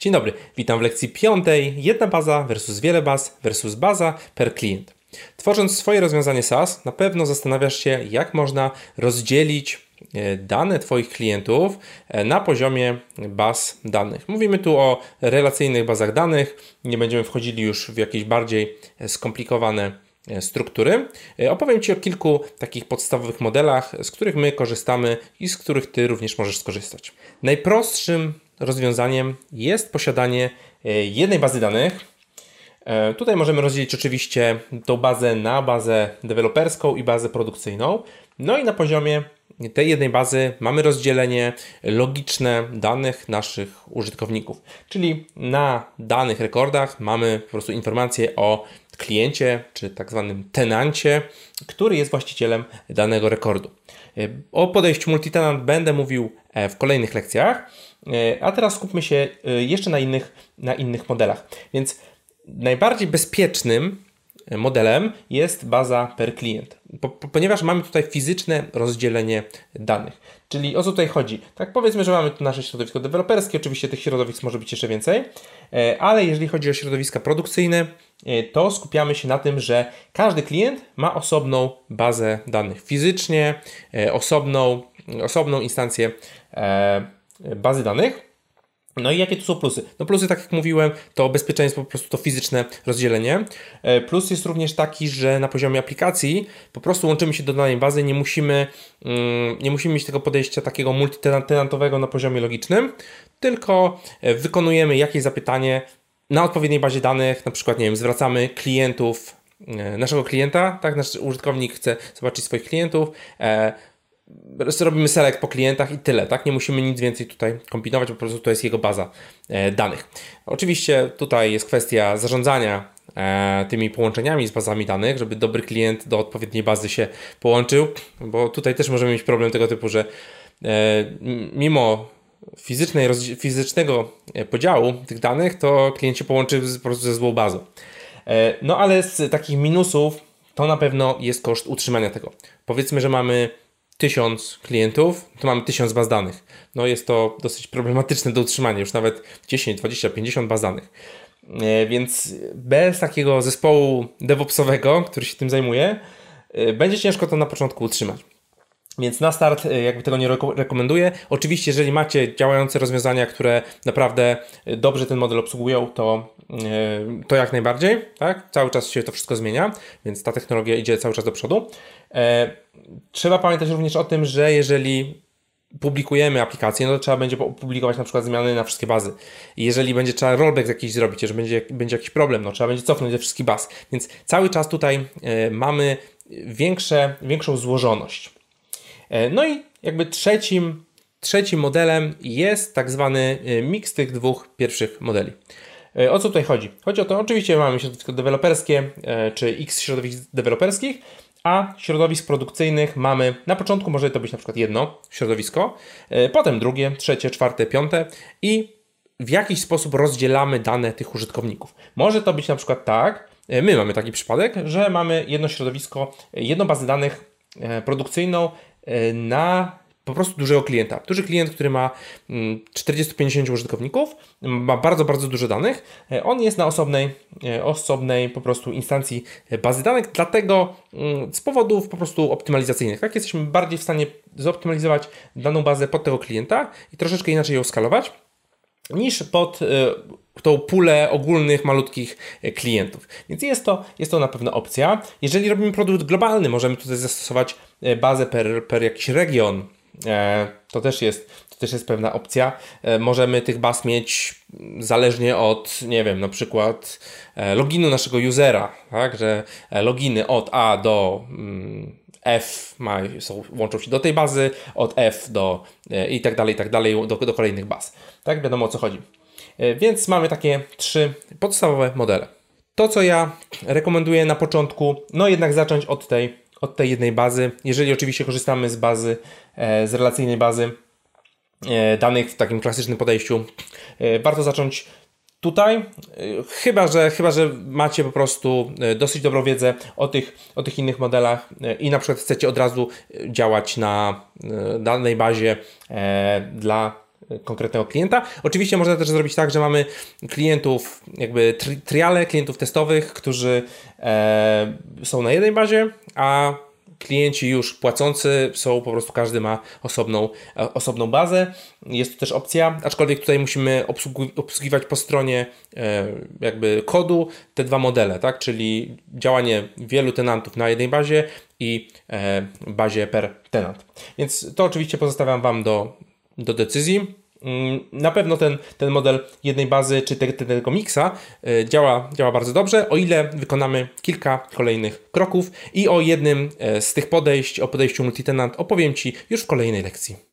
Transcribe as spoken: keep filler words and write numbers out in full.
Dzień dobry, witam w lekcji piątej. Jedna baza versus wiele baz versus baza per klient. Tworząc swoje rozwiązanie SaaS, na pewno zastanawiasz się, jak można rozdzielić dane Twoich klientów na poziomie baz danych. Mówimy tu o relacyjnych bazach danych, nie będziemy wchodzili już w jakieś bardziej skomplikowane struktury. Opowiem Ci o kilku takich podstawowych modelach, z których my korzystamy i z których Ty również możesz skorzystać. Najprostszym rozwiązaniem jest posiadanie jednej bazy danych. Tutaj możemy rozdzielić oczywiście tą bazę na bazę deweloperską i bazę produkcyjną. No i na poziomie tej jednej bazy mamy rozdzielenie logiczne danych naszych użytkowników. Czyli na danych rekordach mamy po prostu informacje o kliencie, czy tak zwanym tenancie, który jest właścicielem danego rekordu. O podejściu multitenant będę mówił w kolejnych lekcjach, a teraz skupmy się jeszcze na innych, na innych modelach. Więc najbardziej bezpiecznym modelem jest baza per klient, po, ponieważ mamy tutaj fizyczne rozdzielenie danych. Czyli o co tutaj chodzi? Tak, powiedzmy, że mamy tu nasze środowisko deweloperskie, oczywiście tych środowisk może być jeszcze więcej, ale jeżeli chodzi o środowiska produkcyjne, to skupiamy się na tym, że każdy klient ma osobną bazę danych fizycznie, osobną, osobną instancję bazy danych. No i jakie tu są plusy? No plusy, tak jak mówiłem, to bezpieczeństwo, po prostu to fizyczne rozdzielenie. Plus jest również taki, że na poziomie aplikacji po prostu łączymy się do danej bazy, nie musimy, nie musimy mieć tego podejścia takiego multitenantowego na poziomie logicznym, tylko wykonujemy jakieś zapytanie na odpowiedniej bazie danych, na przykład, nie wiem, zwracamy klientów, naszego klienta, tak, nasz użytkownik chce zobaczyć swoich klientów, robimy select po klientach i tyle, tak? Nie musimy nic więcej tutaj kombinować, po prostu to jest jego baza e, danych. Oczywiście tutaj jest kwestia zarządzania e, tymi połączeniami z bazami danych, żeby dobry klient do odpowiedniej bazy się połączył, bo tutaj też możemy mieć problem tego typu, że e, mimo fizycznej, fizycznego podziału tych danych, to klient się połączy z, po prostu ze złą bazą. E, no ale z takich minusów to na pewno jest koszt utrzymania tego. Powiedzmy, że mamy tysiąc klientów, to mamy tysiąc baz danych. No jest to dosyć problematyczne do utrzymania, już nawet dziesięć, dwadzieścia, pięćdziesiąt baz danych. E, więc bez takiego zespołu DevOpsowego, który się tym zajmuje, e, będzie ciężko to na początku utrzymać. Więc na start jakby tego nie reko- rekomenduję. Oczywiście, jeżeli macie działające rozwiązania, które naprawdę dobrze ten model obsługują, to, yy, to jak najbardziej, tak? Cały czas się to wszystko zmienia, więc ta technologia idzie cały czas do przodu. Yy, trzeba pamiętać również o tym, że jeżeli publikujemy aplikację, no to trzeba będzie opublikować na przykład zmiany na wszystkie bazy. I jeżeli będzie trzeba rollback jakiś zrobić, jeżeli będzie, będzie jakiś problem, no trzeba będzie cofnąć ze wszystkich baz. Więc cały czas tutaj yy, mamy większe, większą złożoność. No i jakby trzecim, trzecim modelem jest tak zwany miks tych dwóch pierwszych modeli. O co tutaj chodzi? Chodzi o to, oczywiście mamy środowisko deweloperskie, czy x środowisk deweloperskich, a środowisk produkcyjnych mamy, na początku może to być na przykład jedno środowisko, potem drugie, trzecie, czwarte, piąte i w jakiś sposób rozdzielamy dane tych użytkowników. Może to być na przykład tak, my mamy taki przypadek, że mamy jedno środowisko, jedną bazę danych produkcyjną na po prostu dużego klienta. Duży klient, który ma czterdzieści do pięćdziesięciu użytkowników, ma bardzo, bardzo dużo danych. On jest na osobnej, osobnej po prostu instancji bazy danych, dlatego z powodów po prostu optymalizacyjnych. Tak, jesteśmy bardziej w stanie zoptymalizować daną bazę pod tego klienta i troszeczkę inaczej ją skalować niż pod tą pulę ogólnych, malutkich klientów. Więc jest to, jest to na pewno opcja. Jeżeli robimy produkt globalny, możemy tutaj zastosować bazę per, per jakiś region. To też jest, to też jest pewna opcja. Możemy tych baz mieć zależnie od, nie wiem, na przykład loginu naszego usera, tak, że loginy od A do F ma, są, łączą się do tej bazy, od F do i tak dalej, i tak dalej, do, do kolejnych baz. Tak, wiadomo o co chodzi. Więc mamy takie trzy podstawowe modele. To, co ja rekomenduję na początku, no jednak zacząć od tej, od tej jednej bazy. Jeżeli oczywiście korzystamy z bazy, z relacyjnej bazy danych w takim klasycznym podejściu, warto zacząć tutaj, chyba że, chyba, że macie po prostu dosyć dobrą wiedzę o tych, o tych innych modelach i na przykład chcecie od razu działać na danej bazie dla konkretnego klienta. Oczywiście można też zrobić tak, że mamy klientów, jakby tri triale, klientów testowych, którzy e, są na jednej bazie, a klienci już płacący są, po prostu każdy ma osobną, osobną bazę. Jest to też opcja, aczkolwiek tutaj musimy obsługi obsługiwać po stronie e, jakby kodu te dwa modele, tak? Czyli działanie wielu tenantów na jednej bazie i e, bazie per tenant. Więc to oczywiście pozostawiam Wam do, do decyzji. Na pewno ten, ten model jednej bazy czy te, te, tego miksa y, działa, działa bardzo dobrze, o ile wykonamy kilka kolejnych kroków i o jednym z tych podejść, o podejściu multitenant opowiem Ci już w kolejnej lekcji.